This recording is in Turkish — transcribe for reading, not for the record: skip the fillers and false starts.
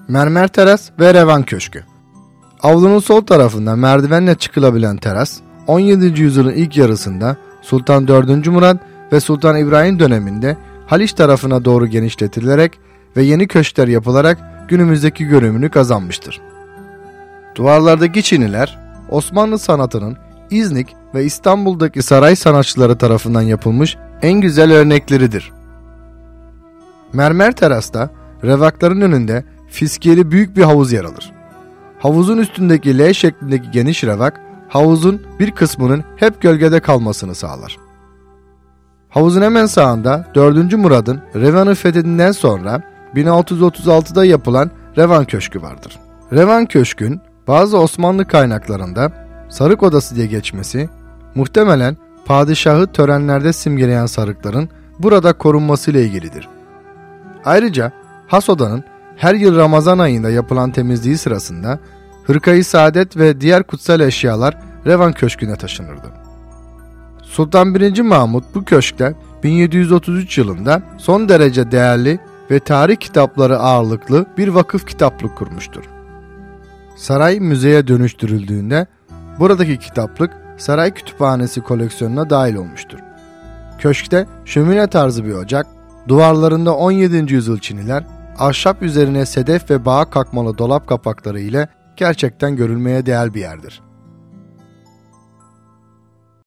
Mermer teras ve revan köşkü. Avlunun sol tarafında merdivenle çıkılabilen teras, 17. yüzyılın ilk yarısında Sultan 4. Murat ve Sultan İbrahim döneminde Haliç tarafına doğru genişletilerek ve yeni köşkler yapılarak günümüzdeki görünümünü kazanmıştır. Duvarlardaki çiniler, Osmanlı sanatının İznik ve İstanbul'daki saray sanatçıları tarafından yapılmış en güzel örnekleridir. Mermer terasta revakların önünde fiskiyeli büyük bir havuz yer alır. Havuzun üstündeki L şeklindeki geniş revak, havuzun bir kısmının hep gölgede kalmasını sağlar. Havuzun hemen sağında 4. Murad'ın Revan'ı fethinden sonra 1636'da yapılan Revan Köşkü vardır. Revan Köşk'ün bazı Osmanlı kaynaklarında sarık odası diye geçmesi, muhtemelen padişahı törenlerde simgeleyen sarıkların burada korunmasıyla ilgilidir. Ayrıca has odanın her yıl Ramazan ayında yapılan temizliği sırasında hırkayı saadet ve diğer kutsal eşyalar Revan Köşkü'ne taşınırdı. Sultan 1. Mahmut bu köşkte 1733 yılında son derece değerli ve tarih kitapları ağırlıklı bir vakıf kitaplık kurmuştur. Saray müzeye dönüştürüldüğünde buradaki kitaplık saray kütüphanesi koleksiyonuna dahil olmuştur. Köşkte şömine tarzı bir ocak, duvarlarında 17. yüzyıl çiniler, ahşap üzerine sedef ve bağ kakmalı dolap kapakları ile gerçekten görülmeye değer bir yerdir.